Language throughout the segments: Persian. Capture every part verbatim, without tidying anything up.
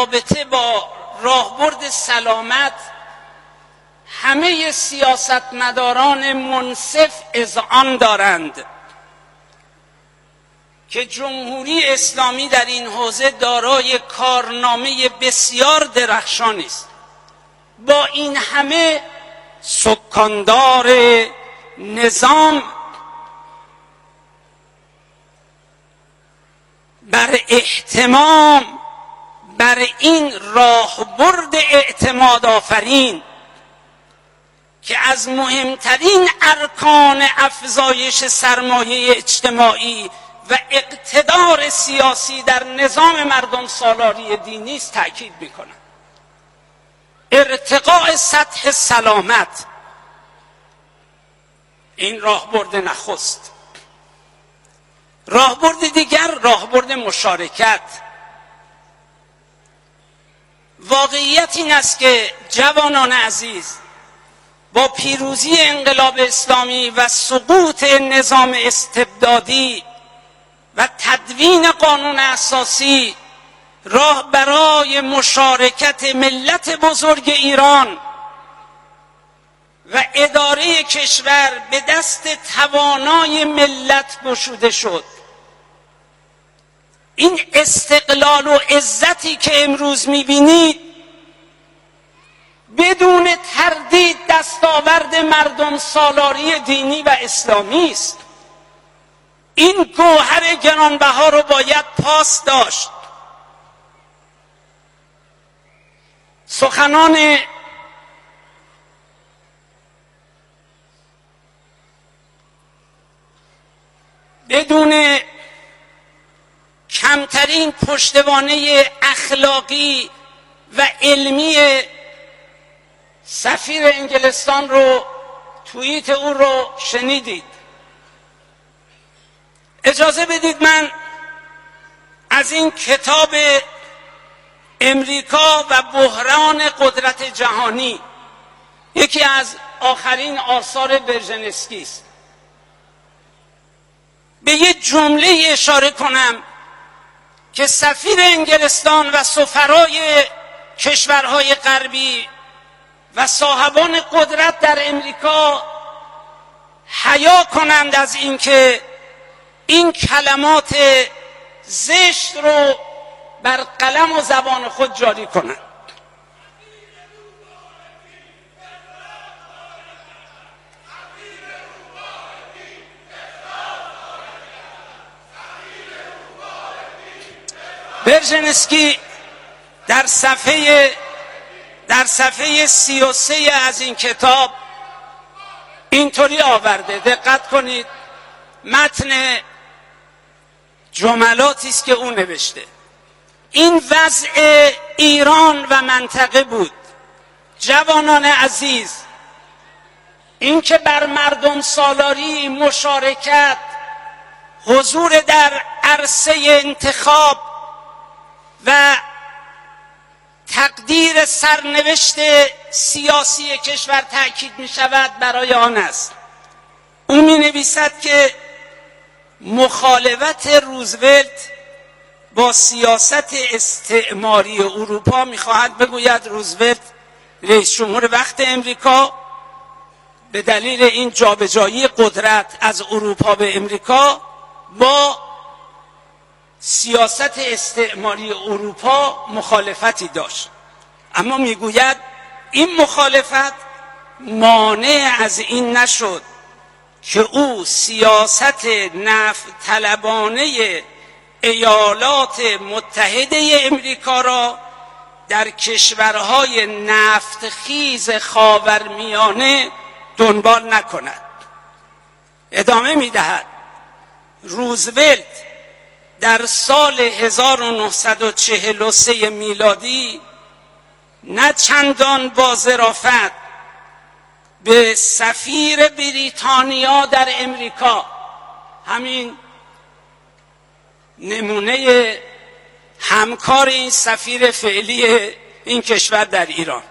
رابطه با راهبرد سلامت همه سیاستمداران منصف اذعان دارند که جمهوری اسلامی در این حوزه دارای کارنامه بسیار درخشانی است. با این همه سکاندار نظام بر احتمام بر این راهبرد اعتماد آفرین که از مهمترین ارکان افزایش سرمایه اجتماعی و اقتدار سیاسی در نظام مردم سالاری دینی است تأکید می‌کنم. ارتقاء سطح سلامت، این راهبرد نخست. راهبرد دیگر راهبرد مشارکت. واقعیت این است که جوانان عزیز، با پیروزی انقلاب اسلامی و سقوط نظام استبدادی و تدوین قانون اساسی، راه برای مشارکت ملت بزرگ ایران و اداره کشور به دست توانای ملت گشوده شد. این استقلال و عزتی که امروز می‌بینید بدون تردید دستاورد مردم سالاری دینی و اسلامی است. این گوهر گرانبها رو باید پاس داشت. سخنان بدون کمترین پشتوانه اخلاقی و علمی سفیر انگلستان رو، توییت او رو شنیدید. اجازه بدید من از این کتاب امریکا و بحران قدرت جهانی، یکی از آخرین آثار برژنسکی است، به یه جمله اشاره کنم که سفیر انگلستان و سفرای کشورهای غربی و صاحبان قدرت در امریکا حیا کنند از اینکه این کلمات زشت رو بر قلم و زبان خود جاری کنند. برژنسکی در صفحه در صفحه سی و سه از این کتاب اینطوری آورده، دقت کنید، متن جملاتی است که او نوشته. این وضع ایران و منطقه بود. جوانان عزیز، این که بر مردم سالاری مشارکت، حضور در عرصه انتخاب و تقدیر سرنوشت سیاسی کشور تأکید می شود برای آن است. او می نویسد که مخالفت روزولت با سیاست استعماری اروپا، می خواهد بگوید روزولت رئیس جمهور وقت امریکا به دلیل این جابجایی قدرت از اروپا به امریکا با سیاست استعماری اروپا مخالفتی داشت، اما میگوید این مخالفت مانع از این نشد که او سیاست نفت طلبانه ایالات متحده امریکا را در کشورهای نفت خیز خاورمیانه دنبال نکند. ادامه میدهد روزولت در سال هزار و نهصد و چهل و سه میلادی نه چندان با ظرافت به سفیر بریتانیا در امریکا، همین نمونه همکار این سفیر فعلی این کشور در ایران،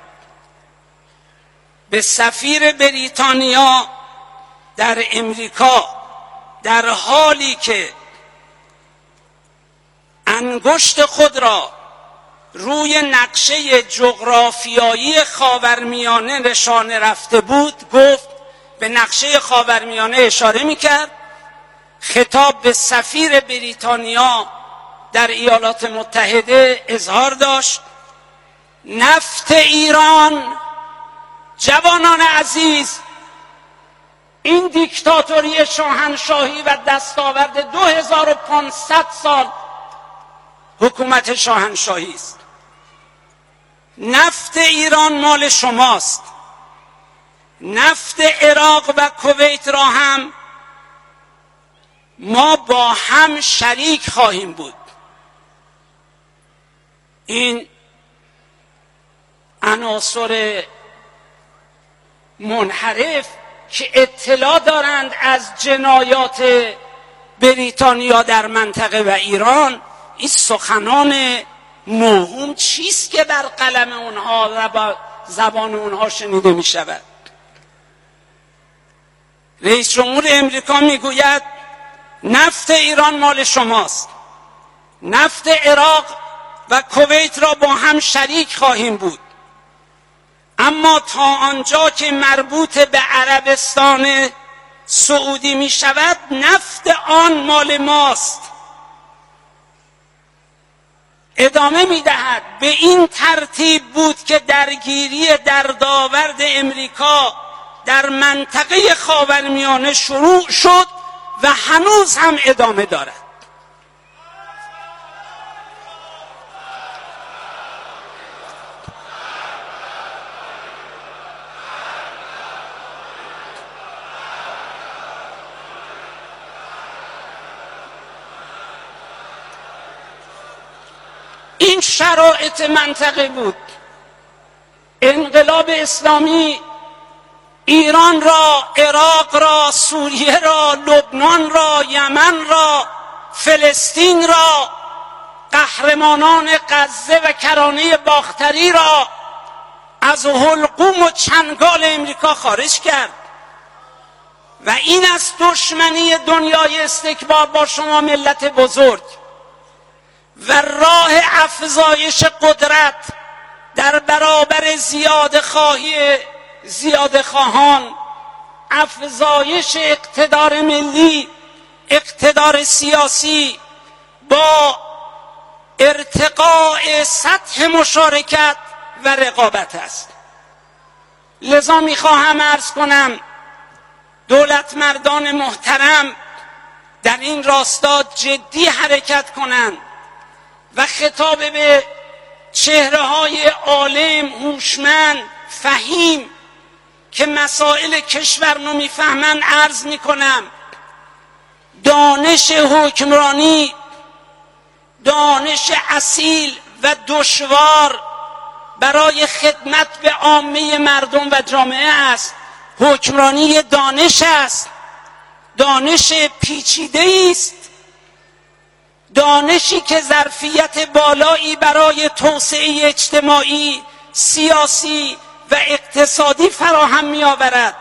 به سفیر بریتانیا در امریکا در حالی که انگشت خود را روی نقشه جغرافیایی خاورمیانه نشانه رفته بود گفت، به نقشه خاورمیانه اشاره میکرد، خطاب به سفیر بریتانیا در ایالات متحده اظهار داشت: نفت ایران، جوانان عزیز، این دیکتاتوری شاهنشاهی و دستاورد دو هزار و پانصد سال حکومت شاهنشاهی است. نفت ایران مال شماست. نفت عراق و کویت را هم ما با هم شریک خواهیم بود. این عناصر منحرف که اطلاع دارند از جنایات بریتانیا در منطقه و ایران، این سخنان موهوم چیست که بر قلم اونها و زبان اونها شنیده می شود؟ رئیس جمهور امریکا می گوید نفت ایران مال شماست. نفت عراق و کویت را با هم شریک خواهیم بود. اما تا آنجا که مربوط به عربستان سعودی می شود، نفت آن مال ماست. ادامه می دهد: به این ترتیب بود که درگیری دردآورد امریکا در منطقه خاورمیانه شروع شد و هنوز هم ادامه دارد. این شرایط منطقه بود. انقلاب اسلامی ایران را، عراق را، سوریه را، لبنان را، یمن را، فلسطین را، قهرمانان غزه و کرانه باختری را از حلقوم و چنگال امریکا خارج کرد. و این است دشمنی دنیای استکبار با شما ملت بزرگ و راه افزایش قدرت در برابر زیاده خواهی زیاده خواهان، افزایش اقتدار ملی، اقتدار سیاسی با ارتقاء سطح مشارکت و رقابت است. لذا میخواهم عرض کنم دولت مردان محترم در این راستا جدی حرکت کنند و خطاب به چهره های عالم، هوشمند، فهیم که مسائل کشور رو میفهمن عرض میکنم: دانش حکمرانی دانش اصیل و دشوار برای خدمت به عامه مردم و جامعه است. حکمرانی دانش است، دانش پیچیده است، دانشی که ظرفیت بالایی برای توسعه اجتماعی، سیاسی و اقتصادی فراهم می آورد.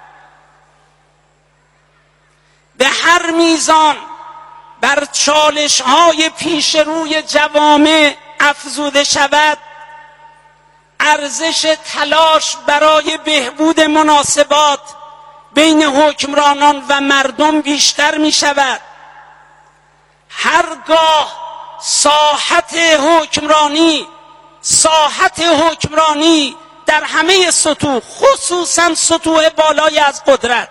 به هر میزان بر چالش های پیش روی جوامع افزوده شود، ارزش تلاش برای بهبود مناسبات بین حکمرانان و مردم بیشتر می شود. هرگاه ساحت حکمرانی ساحت حکمرانی در همه سطوح، خصوصا سطوح بالای از قدرت،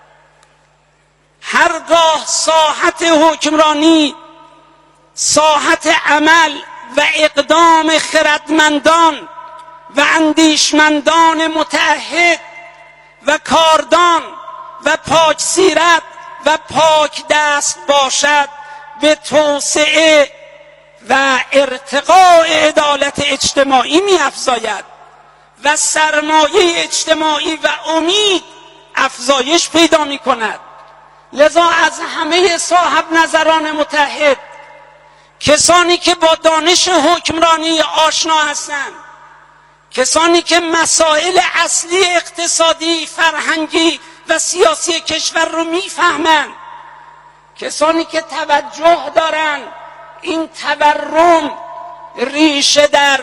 هرگاه ساحت حکمرانی ساحت عمل و اقدام خردمندان و اندیشمندان متعهد و کاردان و پاک سیرت و پاک دست باشد، به توسعه و ارتقاء عدالت اجتماعی می افزاید و سرمایه اجتماعی و امید افزایش پیدا می کند. لذا از همه صاحب نظران متحد، کسانی که با دانش حکمرانی آشنا هستند، کسانی که مسائل اصلی اقتصادی، فرهنگی و سیاسی کشور رو میفهمند، کسانی که توجه دارند این تورم ریشه در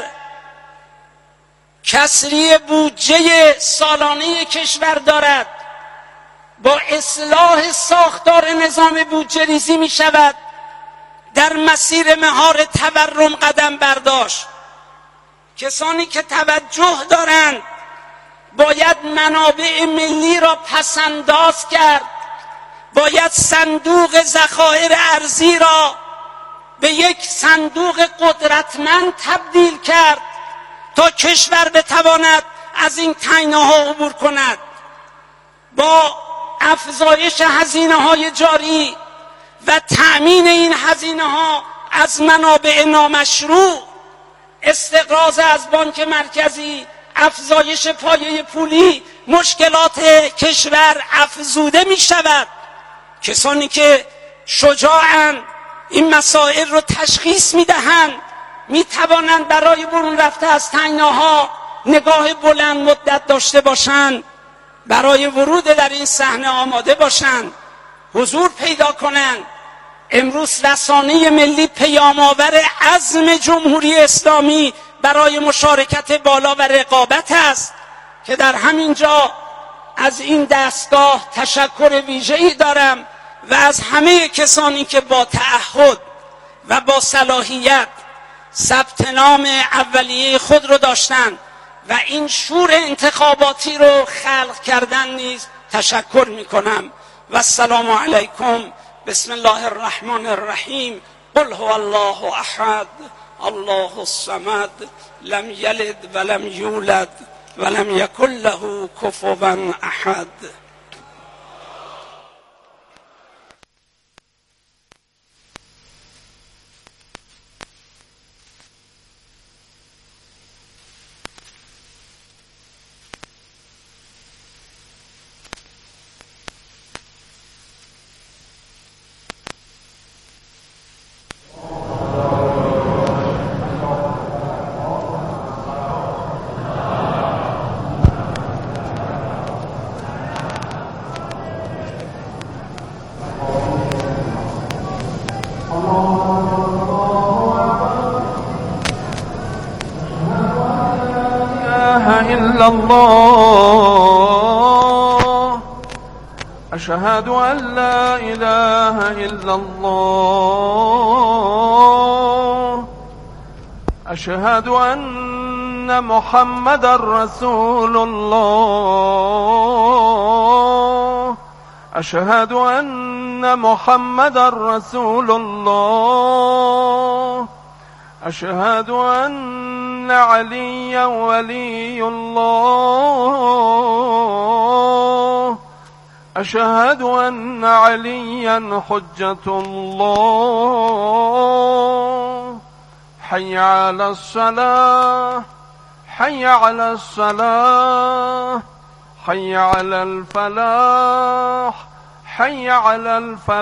کسری بودجه سالانه کشور دارد، با اصلاح ساختار نظام بودجه ریزی می شود، در مسیر مهار تورم قدم برداشت. کسانی که توجه دارند باید منابع ملی را پسنداز کرد، باید صندوق ذخایر ارزی را به یک صندوق قدرتمند تبدیل کرد تا کشور بتواند از این تنگناها عبور کند. با افزایش هزینه‌های جاری و تأمین این هزینه‌ها از منابع نامشروع، استقراض از بانک مرکزی، افزایش پایه پولی، مشکلات کشور افزوده می شود. کسانی که شجاعند این مسائل رو تشخیص می دهند، می توانند برای برون رفته از تنگناها نگاه بلند مدت داشته باشند، برای ورود در این صحنه آماده باشند، حضور پیدا کنند. امروز رسانه ملی پیام‌آور عزم جمهوری اسلامی برای مشارکت بالا و رقابت است که در همین جا از این دستگاه تشکر ویژه‌ای دارم و از همه کسانی که با تعهد و با صلاحیت ثبت نام اولیه خود رو داشتند و این شور انتخاباتی رو خلق کردن نیز تشکر میکنم. و السلام علیکم. بسم الله الرحمن الرحیم. قل هو الله احد الله الصمد لم یلد ولم یولد ولم یکن له کفوا احد. الله أشهد أن لا إله إلا الله أشهد أن محمد رسول الله أشهد أن محمد رسول الله أشهد أن عليا ولي الله أشهد أن عليا حجة الله حي على الصلاة حي على الصلاة حي على الفلاح حي على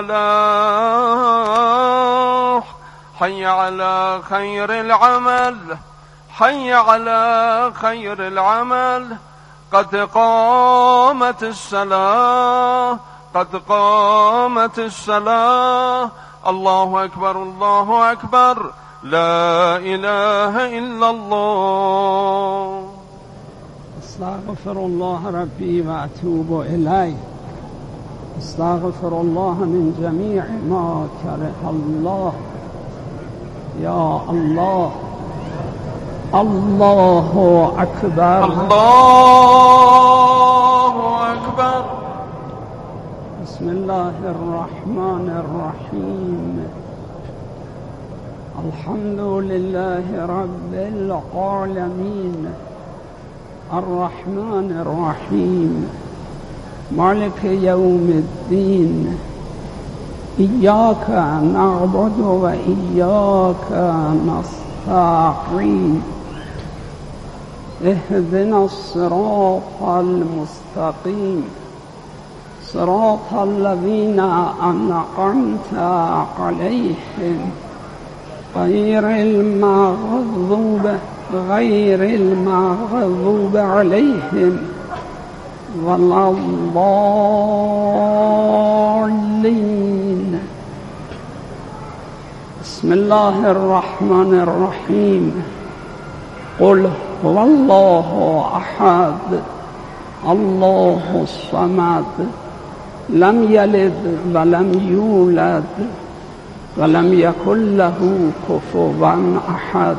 الفلاح حي على خير العمل حي على خير العمل قد قامت الصلاة قد قامت الصلاة الله أكبر الله أكبر لا إله إلا الله. استغفر الله ربي وأتوب إليه. استغفر الله من جميع ما كره الله. يا الله الله أكبر الله أكبر. بسم الله الرحمن الرحيم. الحمد لله رب العالمين الرحمن الرحيم مالك يوم الدين إياك نعبد وإياك نستعين اهدنا الصراط المستقيم صراط الذين أنعمت عليهم غير المغضوب غير المغضوب عليهم ولا الضالين. بسم بسم الله الرحمن الرحيم قل هو الله أحد الله الصمد لم يلد ولم يولد ولم يكن له كفوا أحد.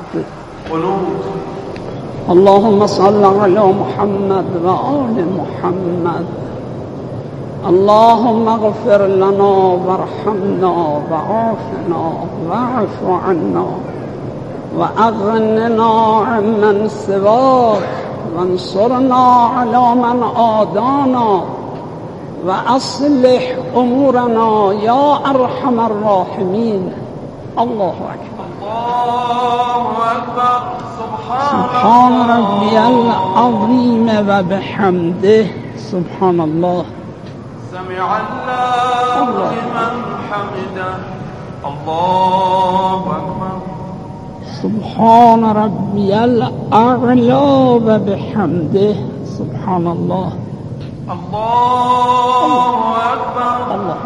اللهم صل على محمد وآل محمد. اللهم اغفر لنا وارحمنا وعافنا واعف عنا وأغننا عمن سواك وانصرنا على من عادانا وأصلح أمورنا يا أرحم الراحمين. الله أكبر. الله أكبر. سبحان ربي العظيم وبحمده. سبحان الله. سمع الله لمن حمده. الله أكبر. سبحان ربي الأعلى وبحمده. سبحان الله. الله أكبر. الله.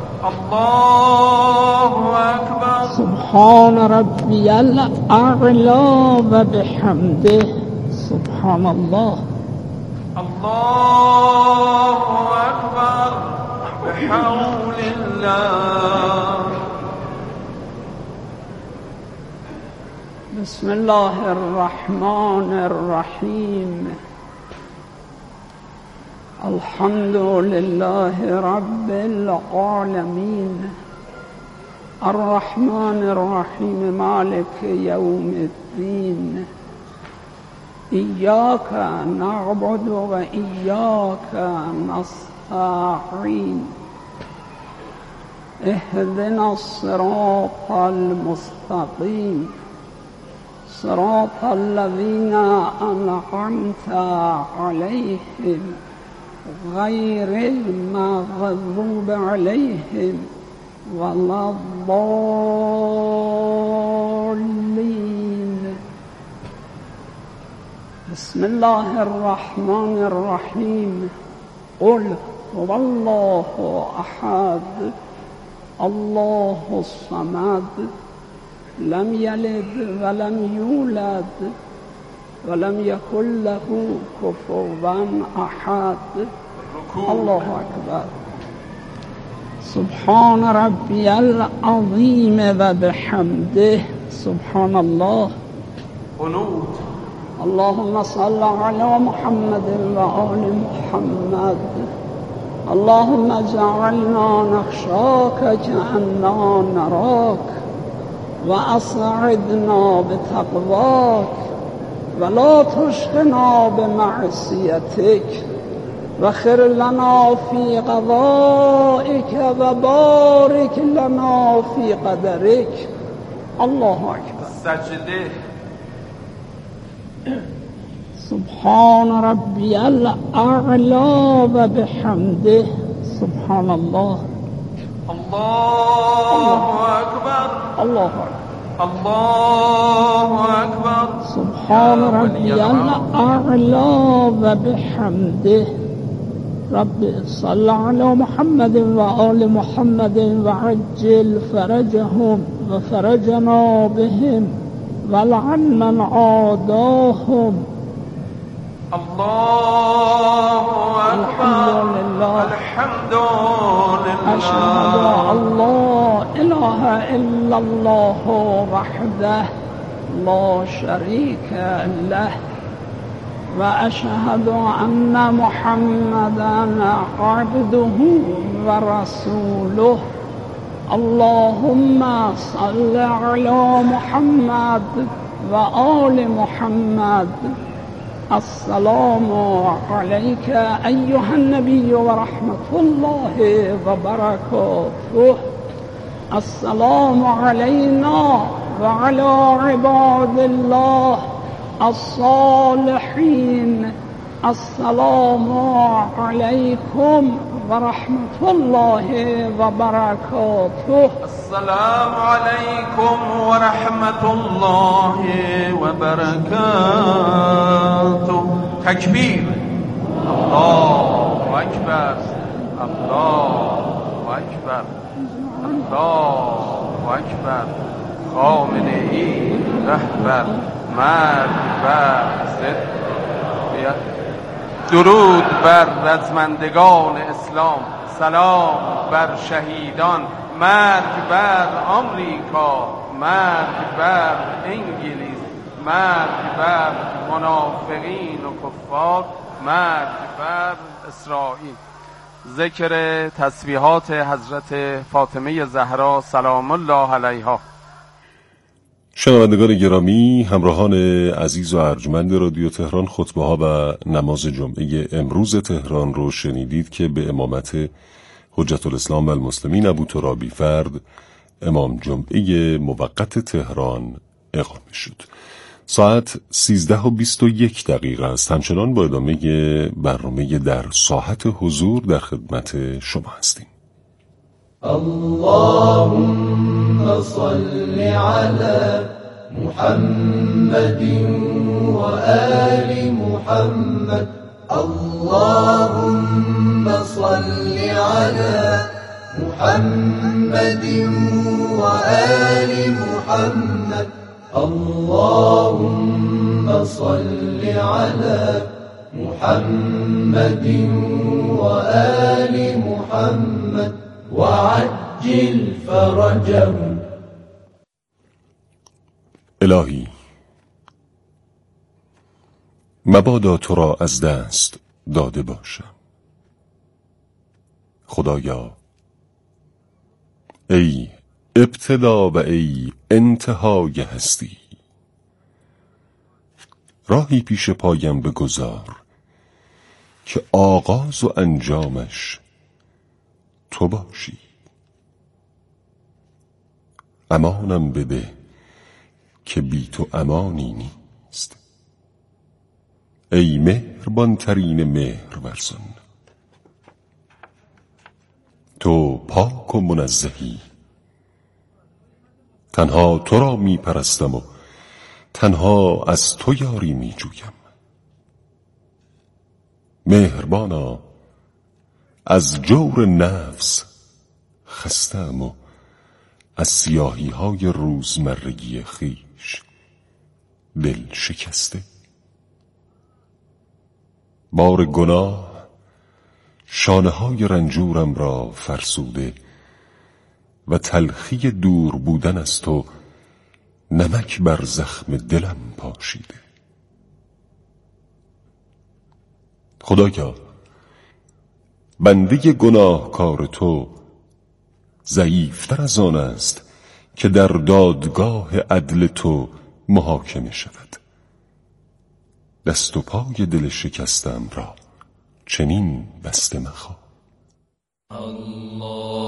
الله أكبر. سبحان ربي الأعلى وبحمده. سبحان الله. الله أكبر بحول الله. بسم الله الرحمن الرحيم. الحمد لله رب العالمين الرحمن الرحيم مالك يوم الدين إياك نعبد وإياك نستعين اهدنا الصراط المستقيم صراط الذين أنعمت عليهم غير المغضوب عليهم ولا الضالين. بسم الله الرحمن الرحيم قل هو الله أحد الله الصمد لم يلد ولم يولد ولم يكن له كفوا أحد. الله أكبر. سبحان ربي العظيم وبحمده. سبحان الله. قنوت. اللهم صل على محمد وآل محمد. اللهم اجعلنا نخشاك كأننا نراك وأسعدنا بتقواك ولا تشقنا بمعصيتك وخير لنا في قضائك وبارك لنا في قدرك. الله أكبر. سجده. سبحان ربي الأعلى وبحمده. سبحان الله. الله أكبر. الله أكبر. الله أكبر. سبحان ربي الأعلى وبحمده. رب صل على محمد وآل محمد وعجل فرجهم وفرجنا بهم ولعن من عاداهم. الله أكبر. الحمد لله. الحمد لله. أشهد أن لا إله إلا الله وحده لا شريك له وأشهد أن محمدا عبده ورسوله. اللهم صل على محمد وآل محمد. السلام عليك أيها النبي ورحمة الله وبركاته. السلام علينا وعلى عباد الله الصالحين. السلام عليكم ورحمة الله وبركاته. السلام عليكم ورحمة الله وبركاته. تكبير. الله أكبر. الله أكبر. الله أكبر. خامنه ای رهبر، مرگ بر ضد. درود بر رزمندگان اسلام، سلام بر شهیدان، مرگ بر آمریکا، مرگ بر انگلیس، مرگ بر منافقین و کفار، مرگ بر اسرائیل. ذکر تسبیحات حضرت فاطمه زهرا سلام الله علیها. شنوندگان گرامی، همراهان عزیز و ارجمند رادیو تهران، خطبه ها و نماز جمعه امروز تهران رو شنیدید که به امامت حجت الاسلام و المسلمین ابوترابی فرد امام جمعه موقت تهران اقامه شد. ساعت سیزده و بیست و یک دقیقه است. همچنان با ادامه برنامه در ساحت حضور در خدمت شما هستیم. اللهم صل على محمد و آل محمد. اللهم صل على محمد و آل محمد. اللهم صل على محمد و آل محمد وعجل فرجهم. الهی، مبادا تو را از دست داده باشم. خدایا، ای ابتدا و ای انتهای هستی، راهی پیش پایم بگذار که آغاز و انجامش تو باشی. امانم بده که بی تو امانی نیست. ای مهربان ترین مهرورزان، تو پاک و منزهی. تنها تو را می پرستم و تنها از تو یاری می جویم. مهربانا، از جور نفس خستم و از سیاهی های روزمرگی خیش دل شکسته. بار گناه شانه های رنجورم را فرسوده و تلخی دور بودن از تو نمک بر زخم دلم پاشیده. خدایا، بنده گناهکار تو ضعیفتر از آن است که در دادگاه عدل تو محاکمه شود. دست و پای دل شکستم را چنین بسته مخواه. الله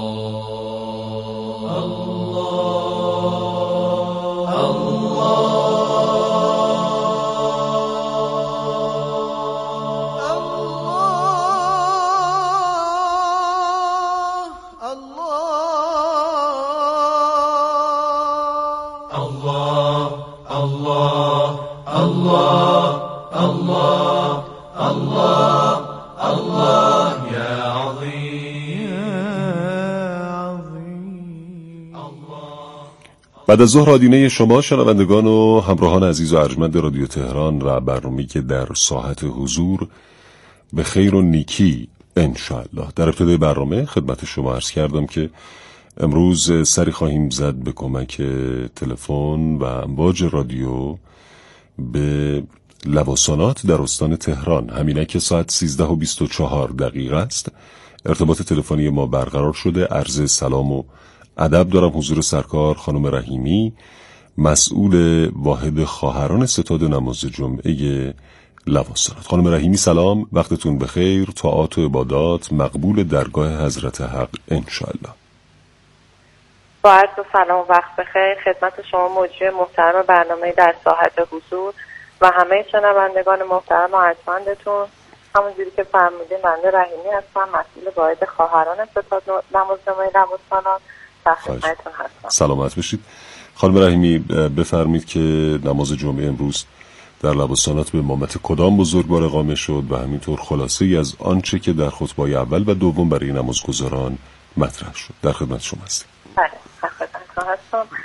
بعد از ظهر آدینه شما شنوندگان و همراهان عزیز و ارجمند رادیو تهران و برنامه‌ای که در ساحت حضور به خیر و نیکی انشاءالله. در ابتدای برنامه خدمت شما عرض کردم که امروز سری خواهیم زد به کمک تلفن و امواج رادیو به لواسانات در استان تهران. همینه که ساعت سیزده و بیست و چهار دقیقه است. ارتباط تلفنی ما برقرار شده. عرض سلام و ادب دارم حضور سرکار خانم رحیمی، مسئول واحد خواهران ستاد نماز جمعه لواسانات. خانم رحیمی سلام، وقتتون بخیر، طاعات و عبادات مقبول درگاه حضرت حق انشاءالله. با عرض و سلام وقت بخیر خدمت شما مجری محترم برنامه در ساحت حضور و همه شنوندگان محترم و ارجمندتون. همونجوری که فرمودین بنده رحیمی هستم، مسئول واحد خواهران ستاد نماز جمعه لواسانات. سلامت بشید. خانم رحیمی بفرمید که نماز جمعه امروز در لواسانات به امامت کدام بزرگوار اقامه شد و همینطور خلاصه ای از آنچه که در خطبه اول و دوم برای نمازگزاران مطرح شد. در خدمت شما هستیم. بله، در خدمتتون هستم.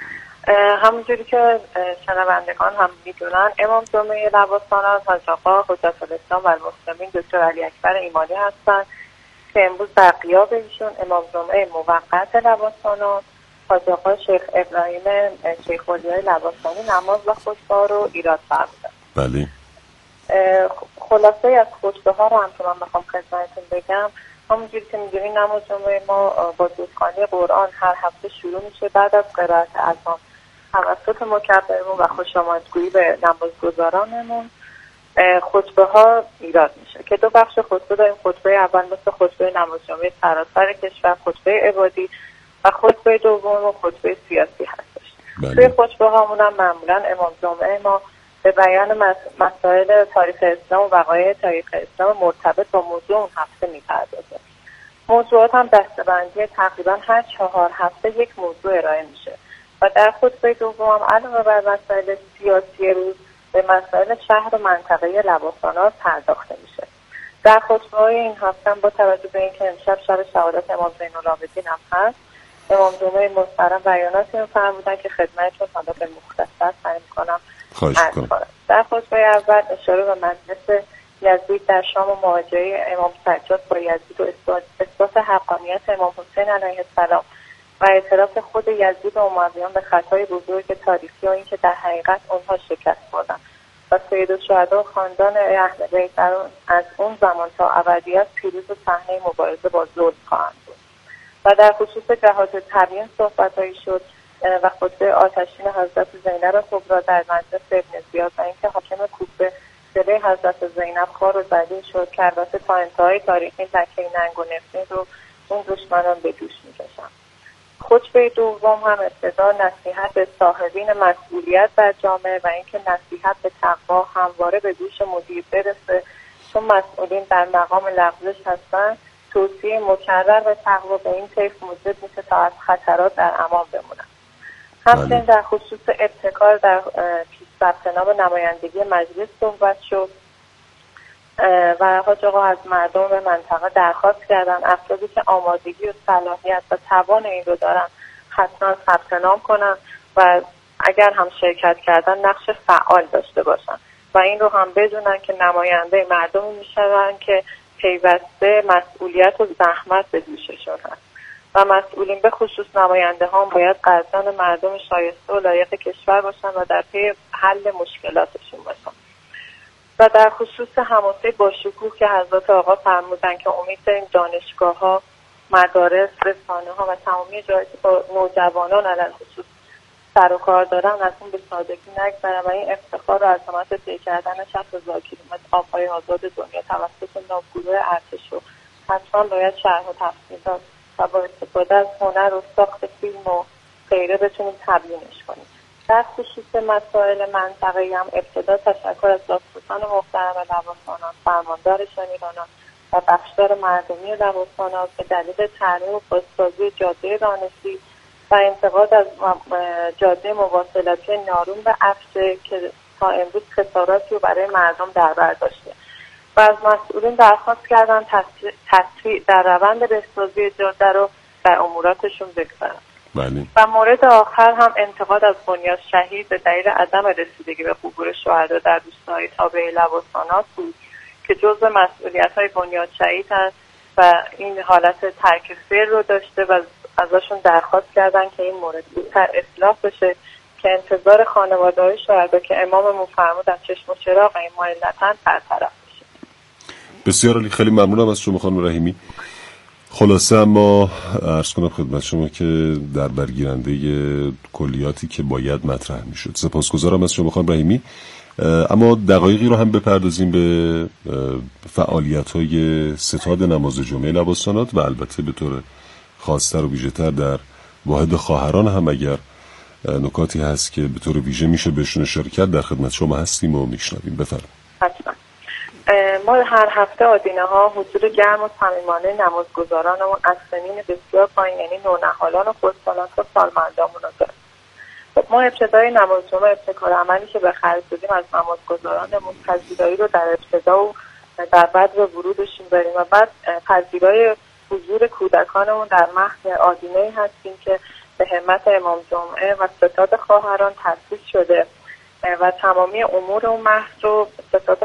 همونجوری که شنوندگان هم میدونن امام جمعه لواسانات حاج آقا حجت الاسلام و المسلمین دکتر علی اکبر ایمانی هستند که امروز در غیاب ایشون امام جمعه موقت لواسانات حاج آقا شیخ ابراهیم شیخ ولیای لواسانی نماز و خطبه رو ایراد فرمودن. بله. خلاصه از خطبه ها رو هم که من بخوام خدمتتون بگم، همونجوری که می‌دونید نماز جمعه ما با دودخوانی قرآن هر هفته شروع میشه. بعد از قرائت اذان توسط مکبرمون و خوشامدگویی به نمازگزارانمون خطبه ها ایراد میشه که دو بخش خطبه داریم. خطبه اول مثل خطبه نماز جمعه سراسر کشور خطبه عبادی و خطبه دوم و خطبه سیاسی هستش. توی خطبه هامون هم معمولا امام جمعه ما به بیان مسائل تاریخ اسلام و وقایع تاریخ اسلام مرتبط با موضوع اون هفته میپردازه. موضوعات هم دسته‌بندی تقریبا هر چهار هفته یک موضوع ارائه میشه و در خطبه دوم هم علاوه بر مسائل سیاسی روز به مسائل شهر و منطقه لواسانات پرداخته میشه. در خطبه‌های این هفته با توجه به اینکه امشب شب شهادت امام زین العابدین هم هست، امام جمعه محترم بیاناتی رو فرمودن که خدمتتون حالا به مختصر سعی می‌کنم خواهش کنم. در خطبه اول اشاره به مجلس یزید در شام و مواجهه امام سجاد با یزید و اثبات حقانیت امام حسین علیه السلام و اعتراف خود یزید و امویان به خطای بزرگ تاریخی و اینکه در حقیقت اونها شکست خوردن و سید الشهدا و خاندان اهل بیت در از اون زمان تا ابدیت پیروز صحنه مبارزه با ظلم خواهند بود. و در خصوص جهاد تبیین صحبت‌هایی شد و خطبه آتشین حضرت زینب کبری در مجلس ابن زیاد و اینکه حاکم کوفه دل حضرت زینب خار و ذلیل شد که البته تا انتهای تاریخ این لکه ننگ و نفرین رو اون دشمنان به دوش می‌کشن. خطبه دوم هم ابتدا نصیحت به صاحبین مسئولیت در جامعه و اینکه نصیحت به تقوا همواره به گوش مدیر برسه، چون مسئولین در مقام لغزش هستن. توصیه مکرر به تقوا به این طیف موجب میشه تا از خطرات در امان بمونن. همچنین در خصوص ابتکار در پیش ثبت نام نمایندگی مجلس صحبت شد و حاج آقا از مردم به منطقه درخواست کردن افرادی که آمادگی و صلاحیت و توان این رو دارن حتما ثبت نام کنن و اگر هم شرکت کردن نقش فعال داشته باشن و این رو هم بدونن که نماینده مردم میشن که پیوسته مسئولیت و زحمت به دوششون هست و مسئولین به خصوص نماینده ها باید قدردان مردم شایسته و لایق کشور باشن و در پی حل مشکلاتشون باشن. و در خصوص حماسه با شکوه که حضرت آقا فرمودن که امید داریم دانشگاه ها، مدارس، رسانه ها و تمامی جایی که با نوجوانان علل خصوص سر و کار دارن از اون به سادگی نگذرن و این افتخار و عظمت طی کردن شصت هزار کیلومتر آبهای آزاد دنیا توسط ناوگروه ارتش رو حتما باید شرح و تفصیل داد و با استفاده از هنر و ساخت فیلم و غیره بتونیم تبیینش کنیم. در خصوص مسائل منطقه‌ای هم ابتدا تشکر از دادستان محترم لواسانات، فرماندار شمیرانات و بخشدار مردمی لواسانات به دلیل تعمیر و بازسازی جاده رانشی و انتقاد از جاده مواصلاتی نارون به افشه که تا امروز خساراتی رو برای مردم در بر داشته و از مسئولین درخواست کردن تسریع در روند بهسازی جاده رو در اموراتشون بگذارن. بله. و مورد آخر هم انتقاد از بنیاد شهید به دلیل عدم رسیدگی به قبور شهدا در روستاهای تابع لواسانات بود که جزء مسئولیت‌های بنیاد شهید هست و این حالت ترک فعل رو داشته و ازشون درخواست کردن که این مورد زودتر اصلاح بشه که انتظار خانواده‌های شهدا که اماممون فرمودن چشم و چراغ این ملتن برطرف بشه. بسیار عالی، خیلی ممنونم از شما خانم رحیمی. خلاصه اما عرض کنم خدمت شما که در برگیرنده کلیاتی که باید مطرح میشد. سپاسگزارم از شما خانم رحیمی. اما دقایقی رو هم بپردازیم به فعالیت‌های ستاد نماز جمعه لواسانات و البته به طور خاص‌تر و ویژه‌تر در واحد خواهران هم اگر نکاتی هست که به طور ویژه میشه بهشون اشاره کرد در خدمت شما هستیم و میشنویم. بفرمایید. حتما. ما هر هفته آدینه ها حضور گرم و صمیمانه نمازگزارانمون از سنین بسیار پایین یعنی نونهالان و خردسالان تا سالمندامون رو داریم. ما ابتدای نماز جمعه ابتکار عملی که به خرج دادیم از نمازگزارانمون پذیرایی رو در ابتدا و در بعد به ورودشون داریم و بعد پذیرای حضور کودکانمون در مهد آدینه‌ای هستیم که به همت امام جمعه و ستاد خواهران تأسیس شده و تمامی امور اون محض رو ستاد